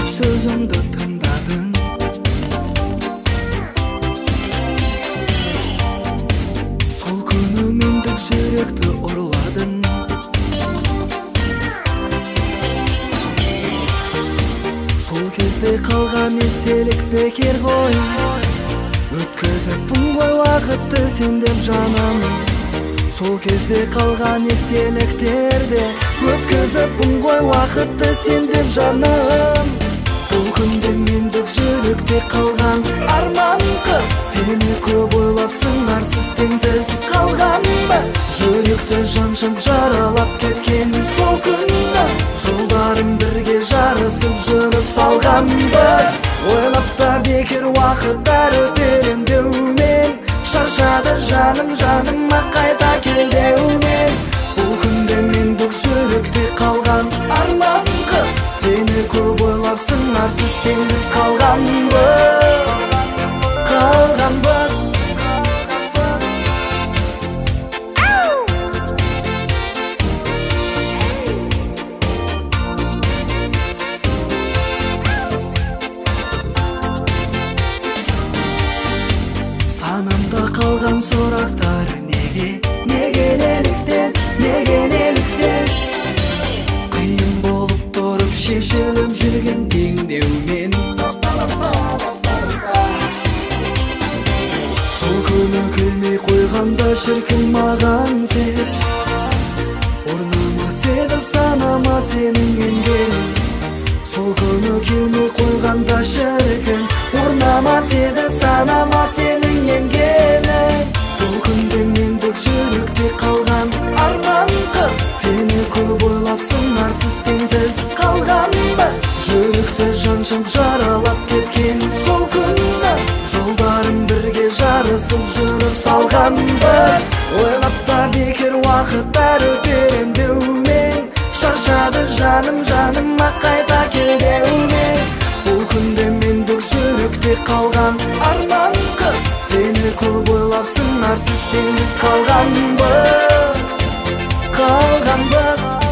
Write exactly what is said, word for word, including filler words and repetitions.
деп сөзімді тыңдадың. Сол күні мендік жүректі ұрладың. Сол кезде қалған естелік бекер ғой, өткізіппін ғой уақытты сен деп жаным. Сол кезде қалған естеліктерде өткізіппін ғой уақытты сен деп жаным. Бұл күнде мендік жүректе қалған арман қыз, сені көп ойлап сыңарсыз теңсіз қалғанбыз. Жүректі жаншып жаралап кеткен сол күнді жылдарым бірге жарысып жүріп салғанбыз. Ойлап та бекер уақыттар өтерем деумен, шаршады жаным жаныма қайта кел деумен. Бұл күнде мендік жүректе қалған арман қыз, сені көп ойлап сыңарсыз теңсіз қалғанбыз. Қалғанбыз. Санамда қалған сұрақтар неге, неге неліктен, неге неліктен қиын болып тұрып шешіліп жүрген теңдеумен. Сол күні келмей қойғанда шіркін маған сен, орнамас еді санама сенің енген. Сол күні келмей қойғанда шіркін орнамас еді санама сенің енгенің. Бұл күнде мендік жүректе қалған арман қыз, сені көп ойлап сыңарсыз теңсіз қалғанбыз. Жүректі жаншып жаралап кеткен сол күнді жылдарым бірге жарысып жүріп салғанбыз. Ойлап та бекер уақыттар өтерем деумен, шаршады жаным жаныма қайта кел деумен. Бұл күнде мендік жүректе қалған арман қыз, сені көп ойлап сыңарсыз теңсіз қалғанбыз. Қалғанбыз.